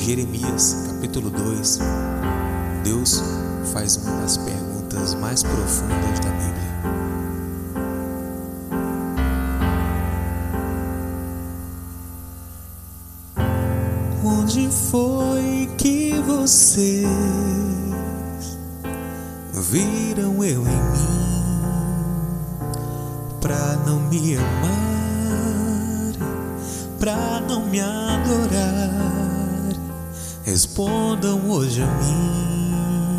Jeremias, capítulo 2, Deus faz uma das perguntas mais profundas da Bíblia. Onde foi que vocês viram eu em mim pra não me amar, pra não me adorar? Respondam hoje a mim.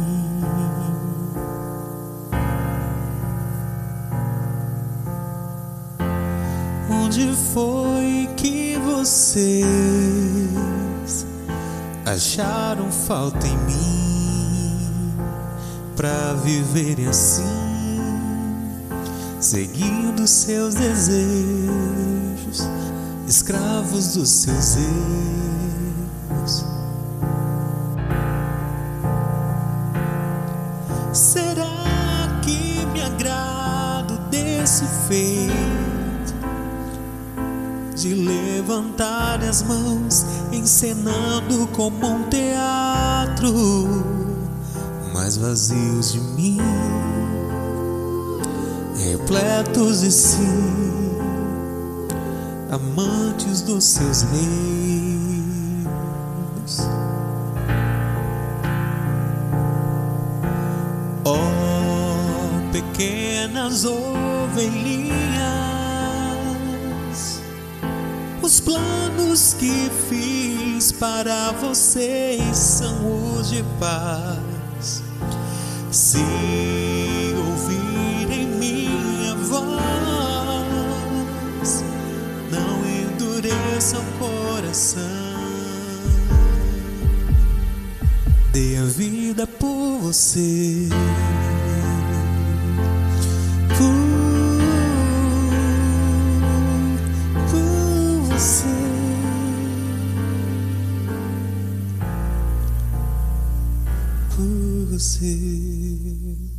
Onde foi que vocês acharam falta em mim pra viverem assim, seguindo seus desejos, escravos dos seus erros? Será que me agrado desse feito de levantar as mãos, encenando como um teatro, mas vazios de mim, repletos de si, amantes dos seus reinos? Oh, pequenas ovelhinhas, os planos que fiz para vocês são os de paz. Se ouvirem minha voz, não endureçam o coração. Dei a vida por você, por você.